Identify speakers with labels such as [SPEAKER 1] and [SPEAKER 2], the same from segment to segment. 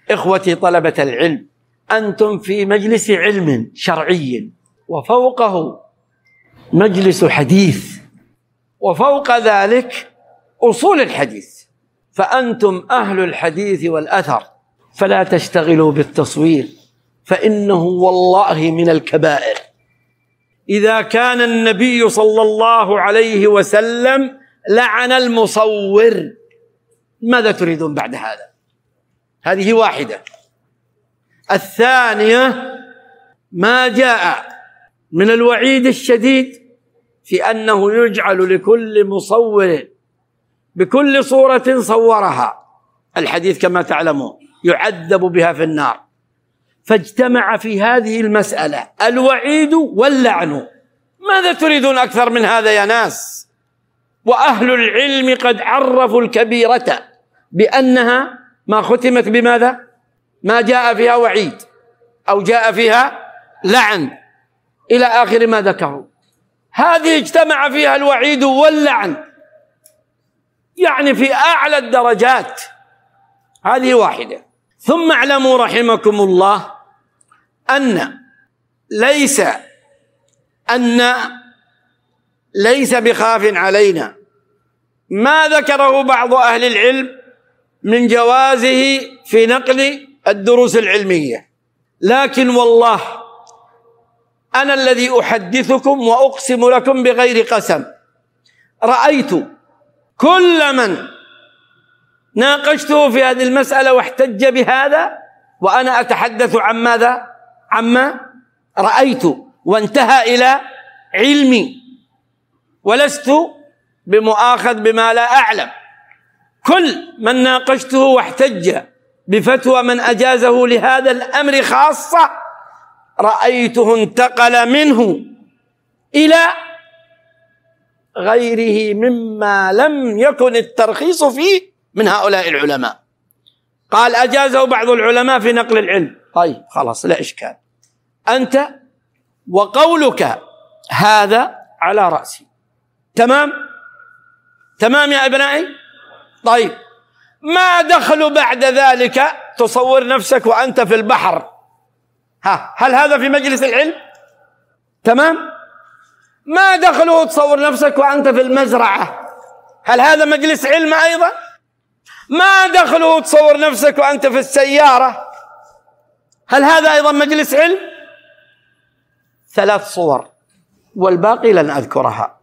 [SPEAKER 1] إخوتي طلبة العلم، أنتم في مجلس علم شرعي، وفوقه مجلس حديث، وفوق ذلك أصول الحديث، فأنتم أهل الحديث والأثر، فلا تشتغلوا بالتصوير، فإنه والله من الكبائر. إذا كان النبي صلى الله عليه وسلم لعن المصور، ماذا تريدون بعد هذا؟ هذه واحدة. الثانية ما جاء من الوعيد الشديد في أنه يجعل لكل مصور بكل صورة صورها، الحديث كما تعلمون يعذب بها في النار، فاجتمع في هذه المسألة الوعيد واللعن. ماذا تريدون أكثر من هذا يا ناس؟ وأهل العلم قد عرفوا الكبيرة بأنها ما ختمت بماذا؟ ما جاء فيها وعيد أو جاء فيها لعن إلى آخر ما ذكروا. هذه اجتمع فيها الوعيد واللعن، يعني في أعلى الدرجات. هذه واحدة. ثم اعلموا رحمكم الله أن ليس بخاف علينا ما ذكره بعض أهل العلم من جوازه في نقل الدروس العلمية، لكن والله أنا الذي أحدثكم وأقسم لكم بغير قسم، رأيت كل من ناقشته في هذه المسألة واحتج بهذا وأنا أتحدث عن ماذا؟ عما رأيت وانتهى إلى علمي، ولست بمؤاخذ بما لا أعلم. كل من ناقشته واحتج بفتوى من أجازه لهذا الأمر خاصة رأيته انتقل منه إلى غيره مما لم يكن الترخيص فيه من هؤلاء العلماء. قال أجازه بعض العلماء في نقل العلم، طيب خلاص لا إشكال، أنت وقولك هذا على رأسي، تمام تمام يا أبنائي. طيب ما دخل بعد ذلك تصور نفسك وأنت في البحر، هل هذا في مجلس العلم؟ تمام. ما دخله تصور نفسك وأنت في المزرعة، هل هذا مجلس علم أيضا؟ ما دخله تصور نفسك وأنت في السيارة، هل هذا أيضا مجلس علم؟ 3 صور والباقي لن أذكرها.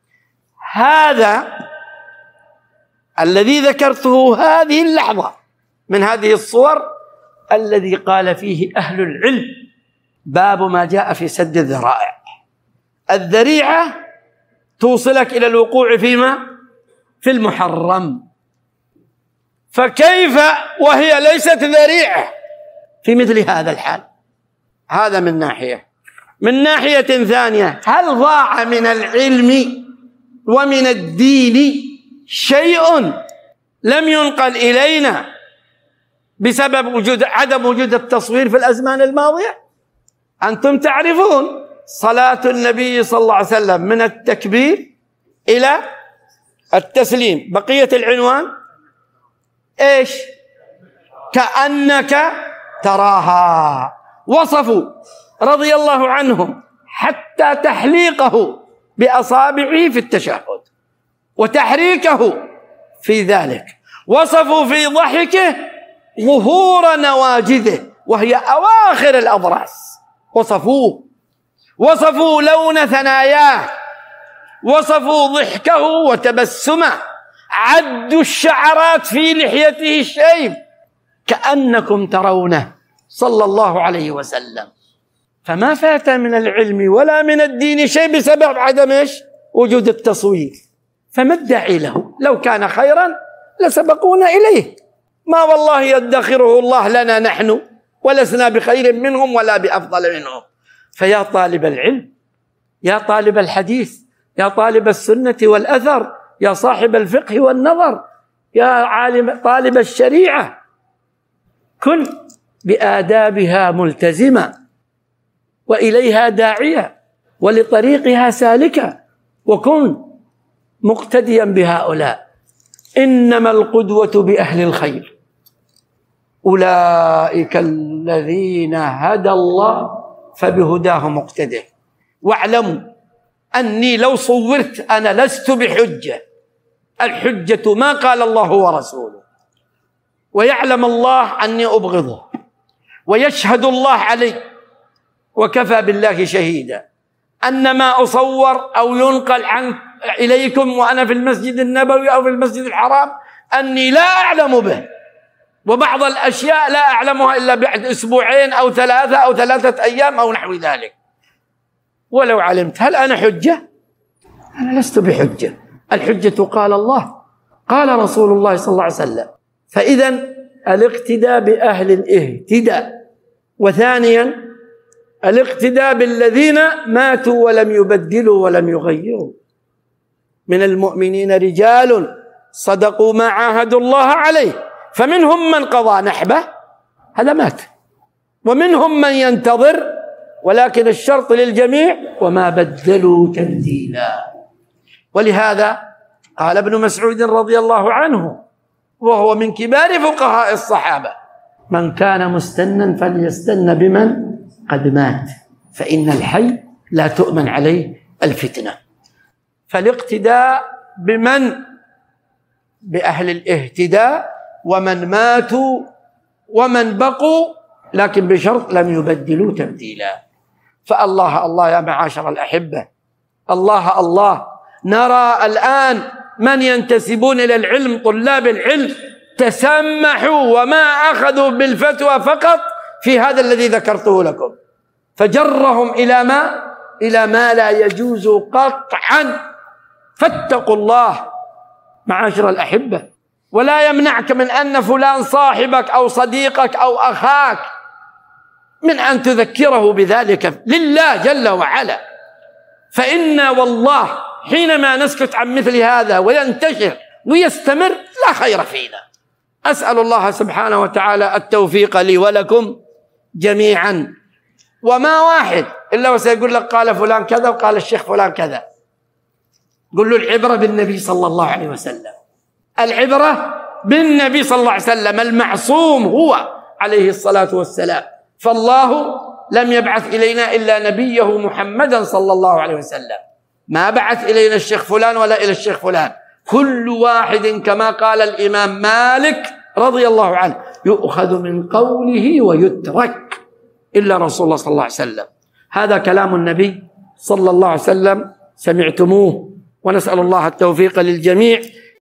[SPEAKER 1] هذا الذي ذكرته هذه اللحظة من هذه الصور الذي قال فيه أهل العلم باب ما جاء في سد الذرائع. الذريعة توصلك إلى الوقوع فيما في المحرم، فكيف وهي ليست ذريعة في مثل هذا الحال؟ هذا من ناحية. من ناحية ثانية، هل ضاع من العلم ومن الدين شيء لم ينقل إلينا بسبب عدم وجود التصوير في الأزمان الماضية؟ أنتم تعرفون صلاة النبي صلى الله عليه وسلم من التكبير إلى التسليم، بقية العنوان إيش؟ كأنك تراها. وصفوا رضي الله عنهم حتى تحليقه بأصابعه في التشهد وتحريكه في ذلك، وصفوا في ضحكه ظهور نواجذه وهي أواخر الأضراس، وصفوا لون ثناياه، وصفوا ضحكه وتبسمه، عدوا الشعرات في لحيته الشيب كأنكم ترونه صلى الله عليه وسلم. فما فات من العلم ولا من الدين شيء بسبب عدم وجود التصوير. فما الداعي له؟ لو كان خيرا لسبقونا إليه، ما والله يدخره الله لنا نحن ولسنا بخير منهم ولا بأفضل منهم. فيا طالب العلم، يا طالب الحديث، يا طالب السنة والأثر، يا صاحب الفقه والنظر، يا عالم طالب الشريعة، كن بآدابها ملتزما وإليها داعية ولطريقها سالكة، وكن مقتديا بهؤلاء. إنما القدوة بأهل الخير، أولئك الذين هدى الله فبهداه مقتده. واعلموا أني لو صورت أنا لست بحجة، الحجة ما قال الله ورسوله، ويعلم الله أني أبغضه، ويشهد الله علي، وكفى بالله شهيدا أن ما أصور أو ينقل إليكم وأنا في المسجد النبوي أو في المسجد الحرام أني لا أعلم به، وبعض الأشياء لا أعلمها إلا بعد أسبوعين أو 3 أو 3 أيام أو نحو ذلك. ولو علمت هل أنا حجة؟ أنا لست بحجة، الحجة قال الله قال رسول الله صلى الله عليه وسلم. فإذا الاقتداء بأهل الاهتداء. وثانيا الاقتداء بالذين ماتوا ولم يبدلوا ولم يغيروا. من المؤمنين رجال صدقوا ما عاهدوا الله عليه، فمنهم من قضى نحبه، هذا مات، ومنهم من ينتظر، ولكن الشرط للجميع وما بدلوا تبديلا. ولهذا قال ابن مسعود رضي الله عنه وهو من كبار فقهاء الصحابة: من كان مستنا فليستن بمن قد مات، فإن الحي لا تؤمن عليه الفتنة. فالاقتداء بأهل الاهتداء ومن ماتوا ومن بقوا، لكن بشرط لم يبدلوا تبديلا. فالله الله يا معاشر الأحبة، الله الله، نرى الآن من ينتسبون إلى العلم، طلاب العلم، تسمحوا وما أخذوا بالفتوى فقط في هذا الذي ذكرته لكم، فجرهم إلى ما لا يجوز قطعا. فاتقوا الله معاشر الأحبة، ولا يمنعك من أن فلان صاحبك أو صديقك أو أخاك من أن تذكره بذلك لله جل وعلا. فإن والله حينما نسكت عن مثل هذا وينتشر ويستمر لا خير فينا. أسأل الله سبحانه وتعالى التوفيق لي ولكم جميعا. وما واحد إلا وسيقول لك قال فلان كذا وقال الشيخ فلان كذا. قل له العبرة بالنبي صلى الله عليه وسلم، العبرة بالنبي صلى الله عليه وسلم، المعصوم هو عليه الصلاة والسلام. فالله لم يبعث إلينا إلا نبيه محمدا صلى الله عليه وسلم، ما بعث إلينا الشيخ فلان ولا إلى الشيخ فلان. كل واحد كما قال الإمام مالك رضي الله عنه يؤخذ من قوله ويترك إلا رسول الله صلى الله عليه وسلم. هذا كلام النبي صلى الله عليه وسلم، سمعتموه، ونسأل الله التوفيق للجميع.